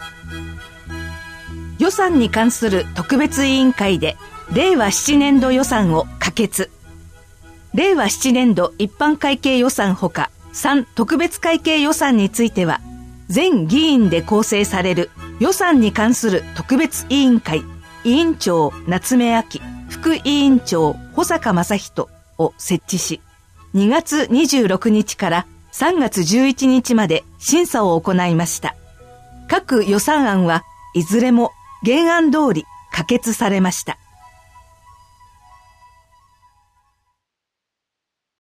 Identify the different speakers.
Speaker 1: 予算に関する特別委員会で令和7年度予算を可決。令和7年度一般会計予算ほか3特別会計予算については、全議員で構成される予算に関する特別委員会委員長夏目亜紀、副委員長保坂正人を設置し、2月26日から3月11日まで審査を行いました。各予算案はいずれも原案通り可決されました。